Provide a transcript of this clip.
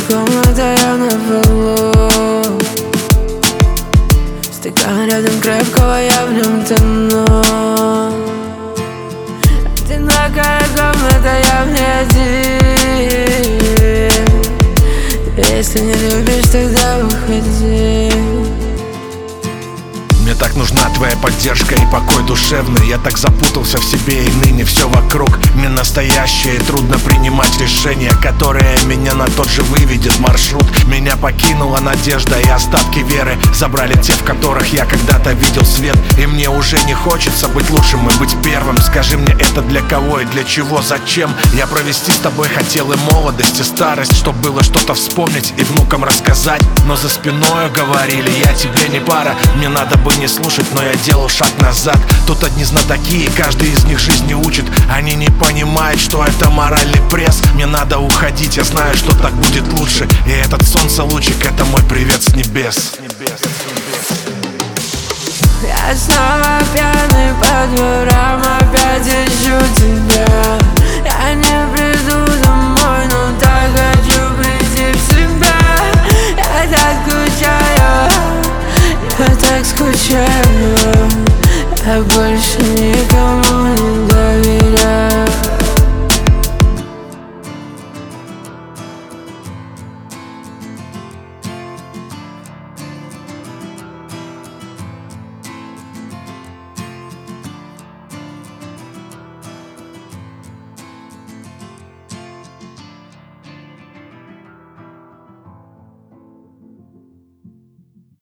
комната, я на полу. Стакан рядом крепкого, я в нем тону. Одинокая комната, я в ней один. Если не любишь, тогда уходи. Мне так нужна твоя поддержка и покой душевный. Я так запутался в себе, и ныне все вокруг не настоящее. Трудно принимать решения, которое меня на тот же выведет маршрут. Меня покинула надежда и остатки веры. Забрали те, в которых я когда-то видел свет. И мне уже не хочется быть лучшим и быть первым. Скажи мне, это для кого и для чего, зачем? Я провести с тобой хотел и молодость, и старость, чтоб было что-то вспомнить и внукам рассказать. Но за спиной говорили: я тебе не пара. Мне надо бы не слушать, но я делал шаг назад. Тут одни знатоки, и каждый из них жизни учит. Они не понимают, что это моральный пресс. Мне надо уходить, я знаю, что так будет лучше. И этот солнцелучик — это мой привет с небес. Я снова пьяный по дворам, опять ищу тебя.